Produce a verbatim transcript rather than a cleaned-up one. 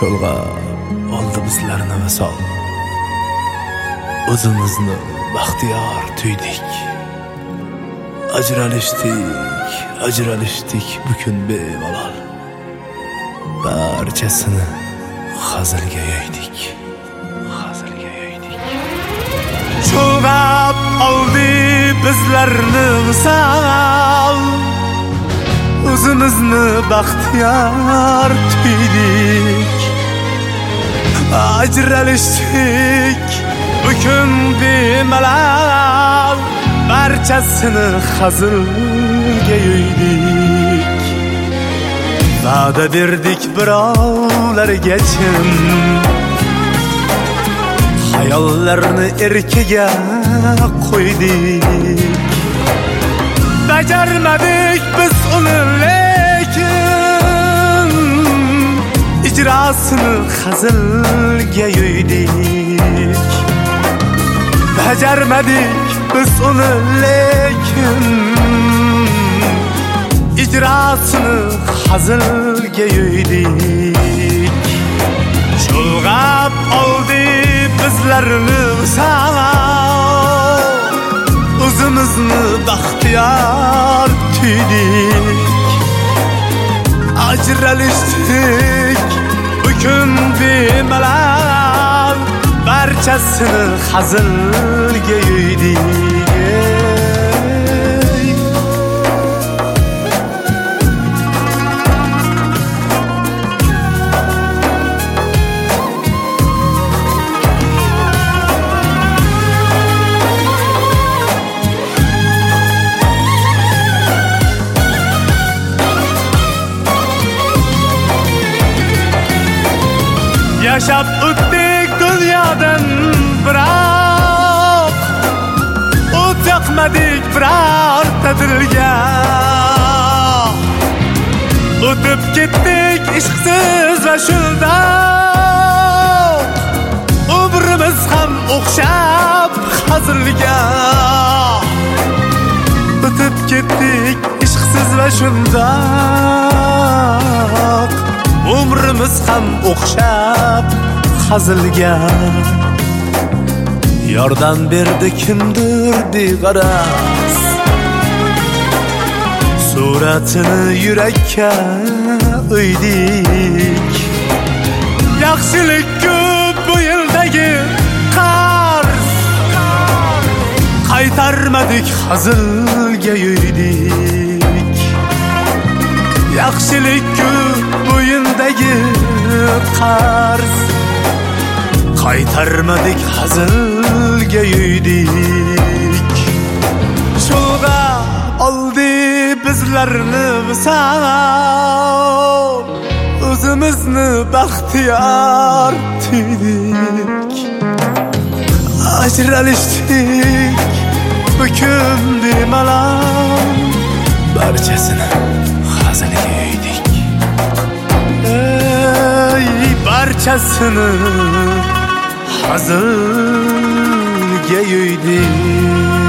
Çolg'ab oldi bizlarni visol. O'zimizni baxtiyor tuydik. Ajralishdik, ajralishdik bu kun bemalol. Barchasini hazilga yo'ydik, hazilga yo'ydik. Çolg'ab oldi bizlarni visol. O'zimizni baxtiyor tuydik. Ajralishdik bu kun bemalol. Barchasini hazilga yo'ydik. Va'da berdik birovlarga chin, hayollarni erkiga qo'ydik. Bajarmadik biz uni lekin ijrosini hazilga yo'ydik. Bajarmadik biz uni lekin ijrosini hazilga yo'ydik. Çolg'ab oldi bizlarni visol. O'zimizni baxtiyor tuydik. Ajralishdik bu kun bemalol. Barchasini hazilga yo'ydik. Yaşab o'tdik dunyodan biroq o't yoqmadik birorta dilga. O'tib ketdik ishqsiz va shundoq umrimiz ham o'xshab hazilga. O'tib ketdik ishqsiz va shundoq umrimiz ham o'xshab hazilga. Yordam berdi kimdir beg'araz, suratini yurakka o'ydik. Yaxshilik ko'p bu yildagi qarz, qaytarmadik hazilga yo'ydik. Yaxshilik ko'p bo'yindagi qarz, qaytarmadik hazilga yo'ydik. Çolg'ab oldi bizlarni visol. O'zimizni baxtiyor tuydik. Ajralishdik bu kun bemalol. Barchasini hazilga yo'ydik. Ey barchasini hazilga yo'ydik.